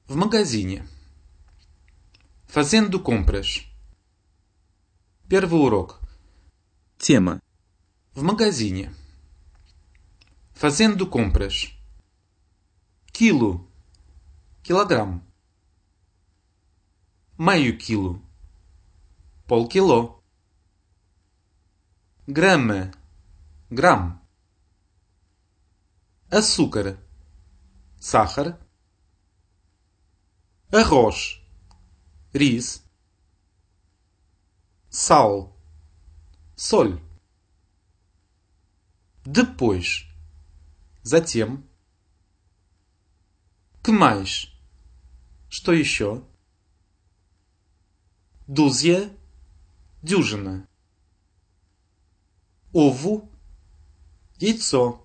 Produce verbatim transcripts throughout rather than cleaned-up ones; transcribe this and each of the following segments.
В магазине. Fazendo compras. Первый урок. Тема. В магазине. Fazendo compras. Quilo. Килограмм. Meio quilo. Полкило. Grama. Грамм. Açúcar. Сахар. Arroz. Riz. Sal. Соль. Depois. Затем. Que mais? Что еще? Dúzia. Дюжина. Ovo. Яйцо.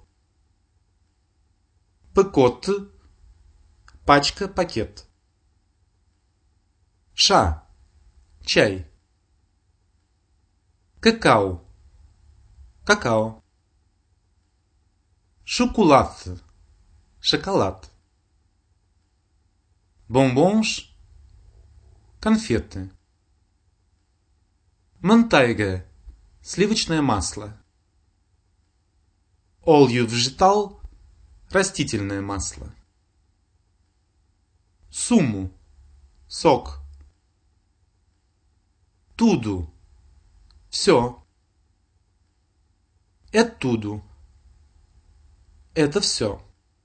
Pacote. Пачка, пакет. Chá. Чай. Cacau. Какао. Chocolate. Шоколад. Bombons. Конфеты. Manteiga. Сливочное масло. Óleo vegetal. Растительное масло. Sumo. Сок. Tudo. Все. É tudo. Это все.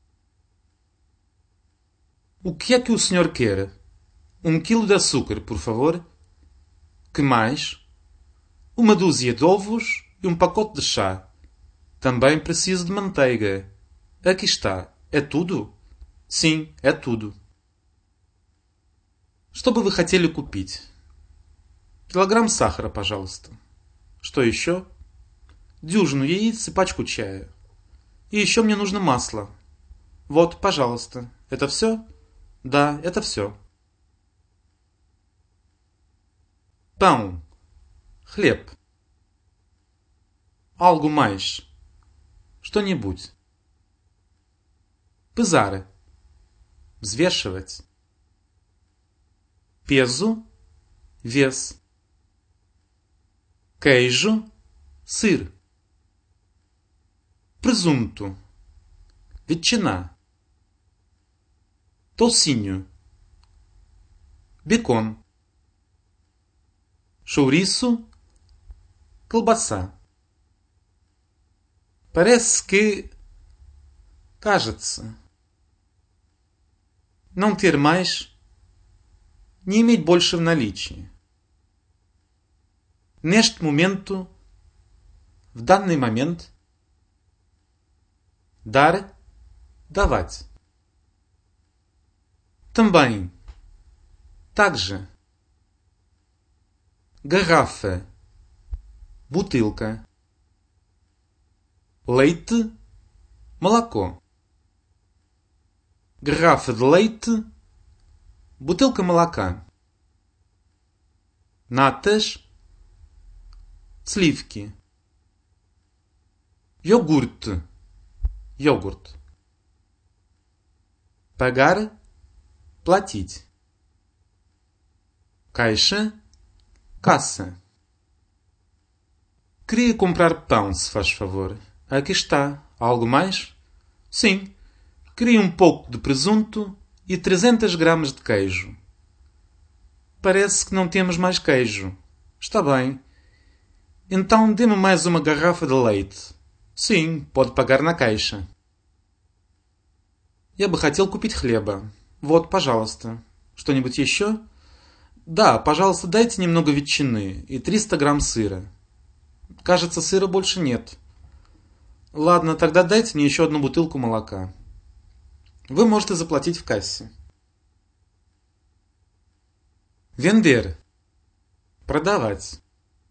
O que é que o senhor quer? Um quilo de açúcar, por favor. Que mais? Uma dúzia de ovos e um pacote de chá. Também preciso de manteiga. Aqui está. É tudo? Sim, é tudo. Что бы вы хотели купить? Килограмм сахара, пожалуйста. Что еще? Дюжину яиц и пачку чая. И еще мне нужно масло. Вот, пожалуйста. Это все? Да, это все. Pão. Хлеб. Algo mais. Что-нибудь. Pesar. Взвешивать. Peso. Вес. Queijo. Сыр. Presunto. Ветчина. Toucinho. Bacon. Chouriço. Колбаса. Parece que... Кажется. Não ter mais... Не иметь больше в наличии. Neste momento... В данный момент... Dar... Давать. Também. Также. Garrafa. Бутылка. Leite. Молоко. Garrafa de leite. Бутылка молока. Natas. Сливки. Iogurte. Йогурт. Pagar. Платить. Caixa. Caça. Queria comprar pão, se faz favor. Aqui está. Algo mais? Sim. Queria um pouco de presunto e trezentos gramas de queijo. Parece que não temos mais queijo. Está bem. Então dê-me mais uma garrafa de leite. Sim, pode pagar на caixa. Я бы хотел купить хлеба. Вот, пожалуйста. Что-нибудь еще? Да, пожалуйста, дайте немного ветчины и триста грамм сыра. Кажется, сыра больше нет. Ладно, тогда дайте мне еще одну бутылку молока. Вы можете заплатить в кассе. Vender. Продавать.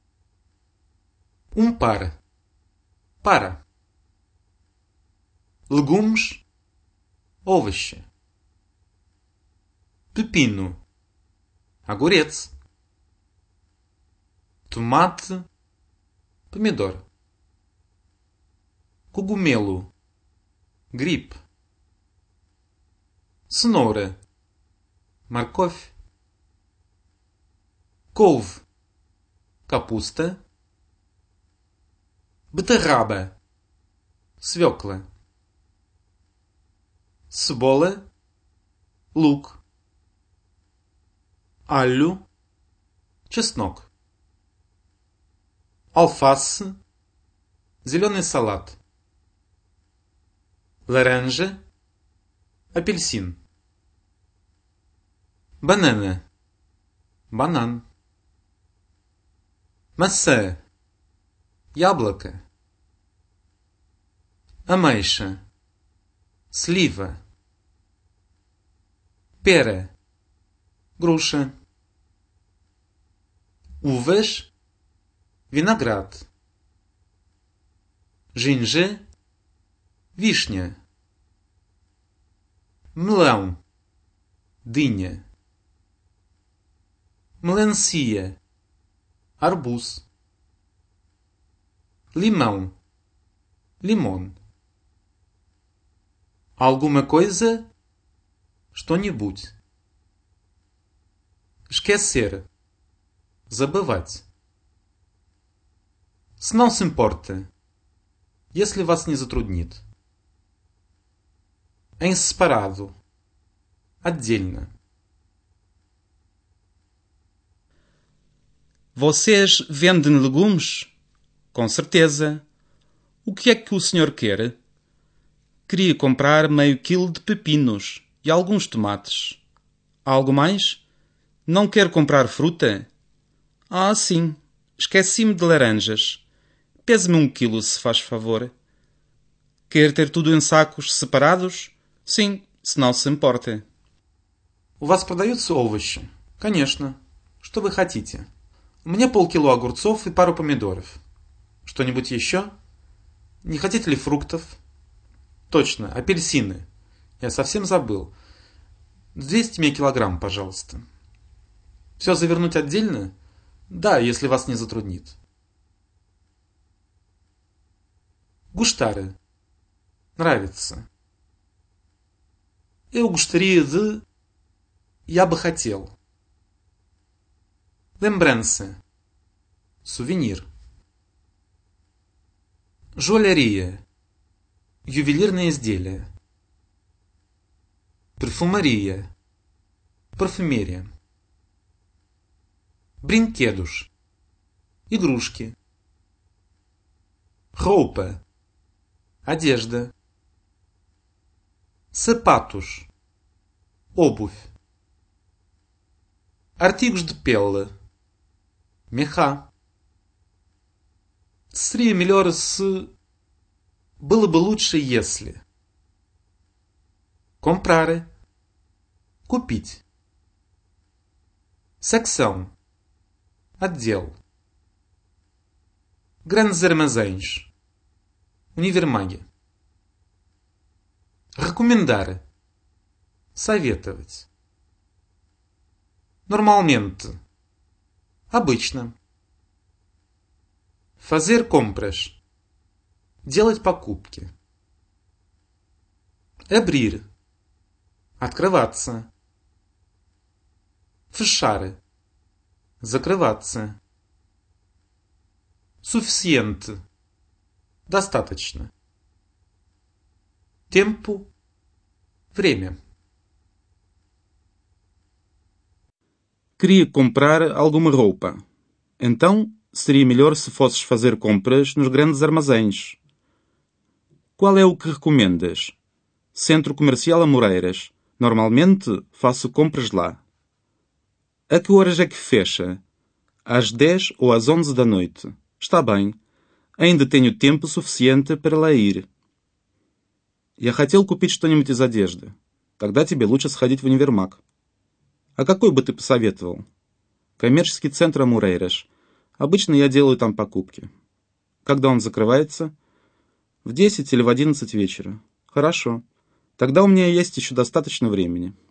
Um par. Para. Legumes. Овощи. Pepino. Огурец. Tomate. Помидор. Cogumelo. Gripe. Cenoura. морковь, couve, капуста, beterraба, свекла, цибуля, лук, alho, чеснок, alface, зеленый салат, laranja, апельсин, banana, банан, maçã, яблоко, ameixa, слива, pera, груша, uvas, виноград, gengibre, вишня, melão, дыня, melancia, арбуз, limão, limão, alguma coisa, что-нибудь, esquecer, забывать, se não se importa, если вас не затруднит, em separado, отдельно. Vocês vendem legumes? Com certeza. O que é que o senhor quer? Queria comprar meio quilo de pepinos e alguns tomates. Algo mais? Não quer comprar fruta? Ah, sim. Esqueci-me de laranjas. Pese-me um quilo, se faz favor. Quer ter tudo em sacos separados? Sim, se não se importa. У вас продаются овощи? Конечно. Что вы хотите? Мне полкило огурцов и пару помидоров. Что-нибудь еще? Не хотите ли фруктов? Точно, апельсины. Я совсем забыл. двести килограмм, пожалуйста. Все завернуть отдельно? Да, если вас не затруднит. Gostar. Нравится. Eu gostaria de... Я бы хотел. Lembrança. Сувенир. Joalharia. Ювелирные изделия. Perfumaria. Парфюмерия. Brinquedos. Игрушки. Roupa. Одежда. Sapatos. Обувь. Artigos de pele. Меха. Seria melhor se... Было бы лучше, если... Comprar. Купить. Secção. Отдел. Grandes armazéns. Универмаги. Recomendar. Советовать. Normalmente. Обычно. Fazer compras. Делать покупки. Abrir. Открываться. Fechar. Закрываться. Suficiente. Достаточно. Tempo. Время. Queria comprar alguma roupa. Então, seria melhor se fosses fazer compras nos grandes armazéns. Qual é o que recomendas? Centro Comercial Amoreiras. Normalmente, faço compras lá. A que horas é que fecha? Às dez ou às onze da noite. Está bem. Ainda tenho tempo suficiente para lá ir. Я хотел купить что-нибудь из одежды. Тогда тебе лучше сходить в универмаг. А какой бы ты посоветовал? Коммерческий центр Амурейраш. Обычно я делаю там покупки. Когда он закрывается? В десять или в одиннадцать вечера. Хорошо. Тогда у меня есть еще достаточно времени.